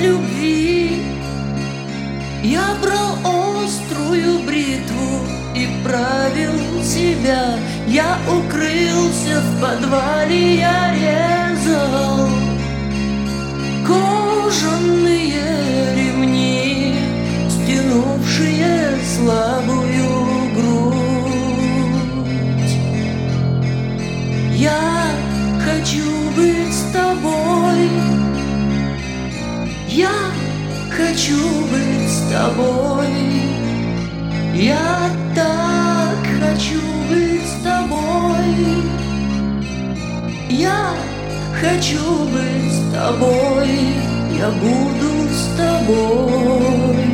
любви. Я брал острую бритву и правил себя. Я укрылся в подвале, я резал кожаные ремни, стянувшие слабую грудь. Я хочу быть с тобой, я хочу быть с тобой, я так хочу быть с тобой, я хочу быть с тобой, я буду с тобой.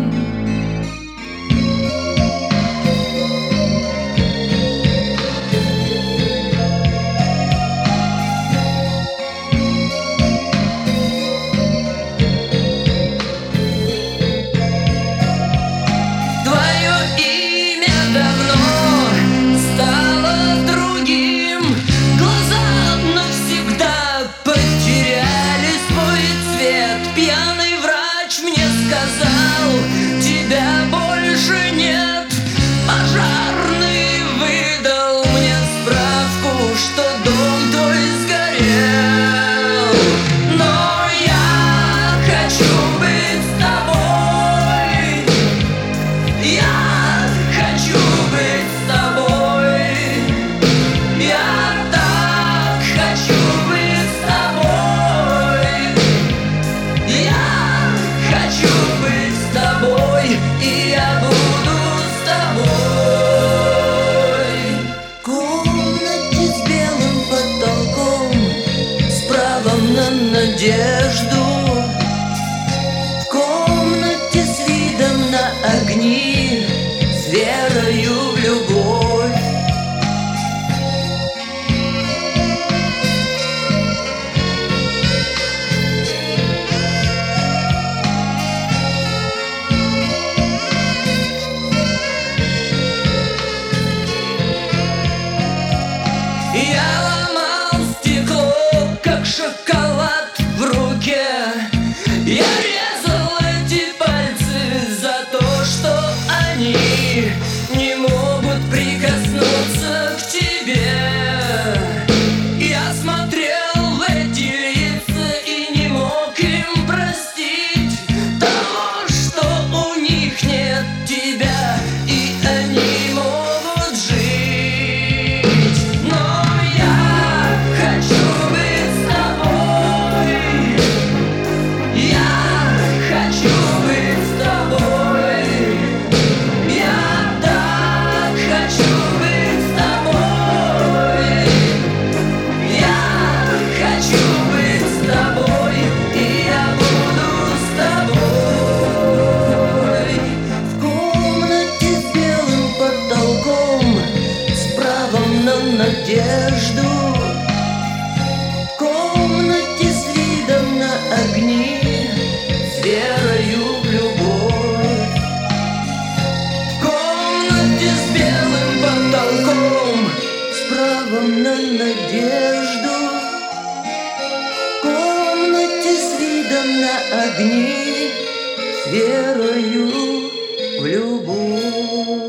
Тебя больше нет. Пожарный выдал мне справку, что дом твой сгорел. Но я хочу быть с тобой, я хочу быть с тобой, я так хочу быть с тобой, я хочу быть с тобой, и я буду с тобой. В комнате с белым потолком, с правом на надежду, в комнате с видом на огни, с верою в любовь. Я ломал стекло, как шоколад в руке. Я резал эти пальцы за то, что они не могут прикоснуться к тебе. Я смотрел в эти лица и не мог им простить того, что у них нет тебя, и они могут жить. Но я хочу быть с тобой, я хочу быть с тобой, я так хочу быть с тобой, я хочу быть с тобой, и я буду с тобой. В комнате с белым потолком, с правом на надежду, в комнате с видом на огни, с верою в любовь. В комнате с белым потолком, с правом на надежду, в комнате с видом на огни, с верою в любовь.